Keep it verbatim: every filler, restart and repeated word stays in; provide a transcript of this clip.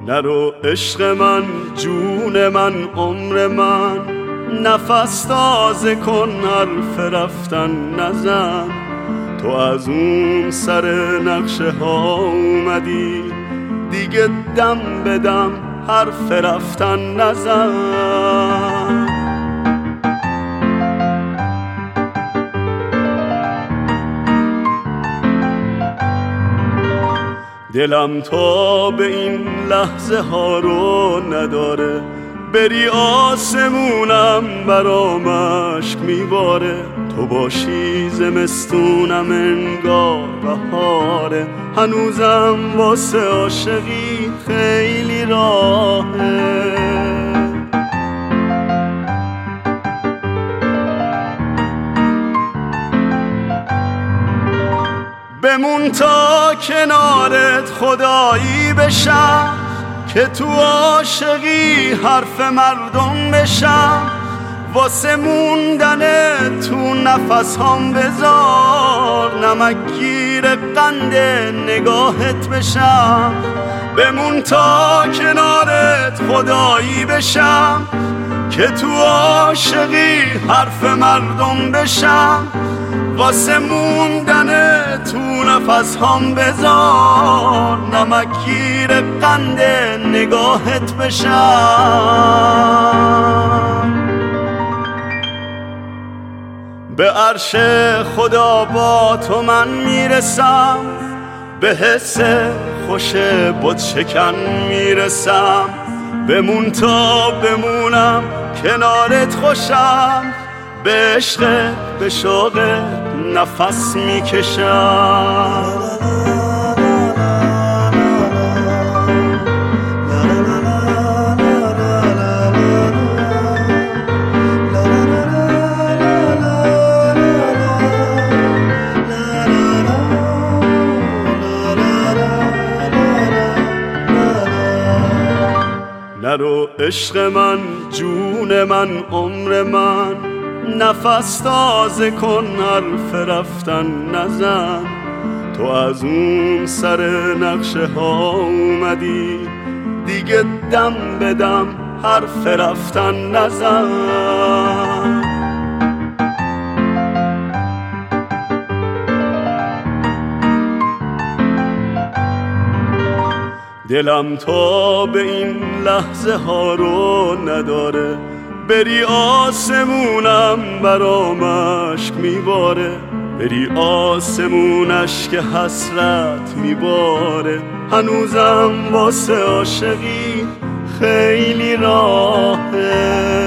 نرو عشق من، جون من، عمر من، نفس تازه کن، حرف رفتن نزن. تو از اون سر نقشه ها اومدی، دیگه دم بدم حرف رفتن نزن. دلم تا به این لحظه ها رو نداره، بری آسمونم برام اشک میباره. تو باشی زمستونم انگار بهاره، هنوزم واسه عاشقی خیلی راهه. بمون تا کنارت خدایی بشم، که تو عاشقی حرف مردم بشم. واسه موندن تو نفس هم بذار، نمکگیر قند نگاهت بشم. بمون تا کنارت خدایی بشم، که تو عاشقی حرف مردم بشم. واسه موندن تو نفس هم بذار، نمکگیر قند نگاهت بشم. به عرش خدا با تو من میرسم، به حس خوش بت شکن میرسم. بمون تا بمونم کنارت خوشم، به عشق به شوق نفس میکشم. نرو عشق من، جون من، عمر من، نفس تازه کن، حرف رفتن نزن. تو از اون سر نقشه ها اومدی، دیگه دم بدم حرف رفتن نزن. دلم تا به این لحظه ها رو نداره، بری آسمونم برام اشک میباره. بری آسمون اشک حسرت میباره، هنوزم واسه عاشقی خیلی راهه.